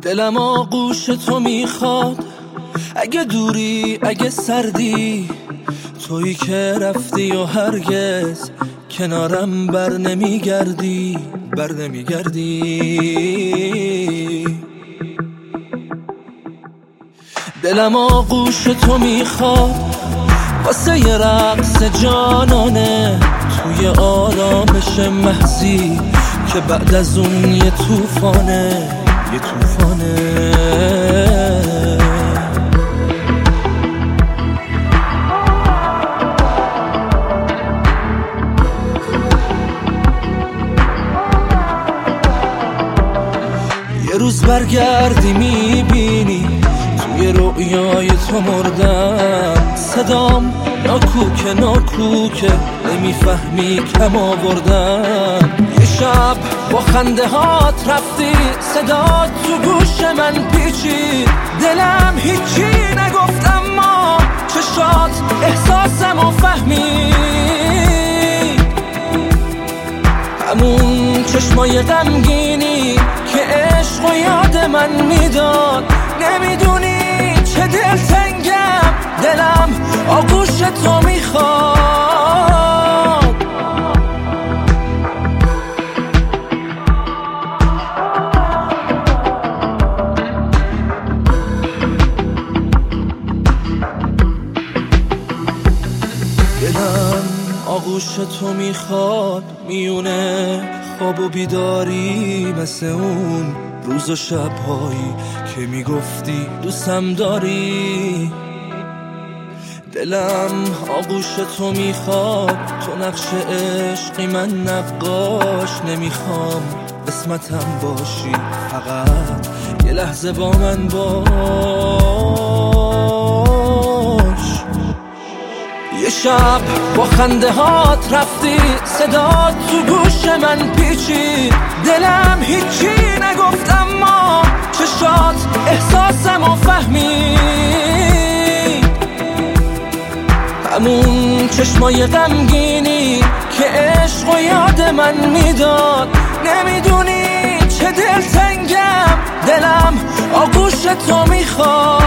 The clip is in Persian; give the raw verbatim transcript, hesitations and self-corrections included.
دلم آغوش تو میخواد، اگه دوری اگه سردی، تویی که رفتی و هرگز کنارم بر نمیگردی بر نمیگردی. دلم آغوش تو میخواد واسه یه رقص جانانه توی آرامش محضی که بعد از اون یه توفانه یه توفانه. یه روز برگردی میبینی توی رویای تو مردم، صدام ناکوکه ناکوکه نمیفهمی کم آوردم. یه شب با خنده هات رفتی، صدا تو گوش من پیچید، دلم هیچی نگفت اما چشات احساسم و فهمی، همون چشمای غمگینی که عشق و یاد من میداد. نمیدونی چه دلتنگم، دلم آغوش تو میخواد. دلم آغوش تو میخواد، میونه خواب و بیداری، مثل اون روز و شبهایی که میگفتی دوستم داری. دلم آغوش تو میخواد، تو نقش عشقی من نقاش، نمیخوام قسمتم باشی، فقط یه لحظه با من باش. یه شب با خنده هات رفتی، صدا تو گوش من پیچید، دلم هیچی نگفت اما چشات احساسم و فهمی، همون چشمای غمگینی که عشق و یاد من میداد. نمیدونی چه دلتنگم، دلم آغوش تو میخواد.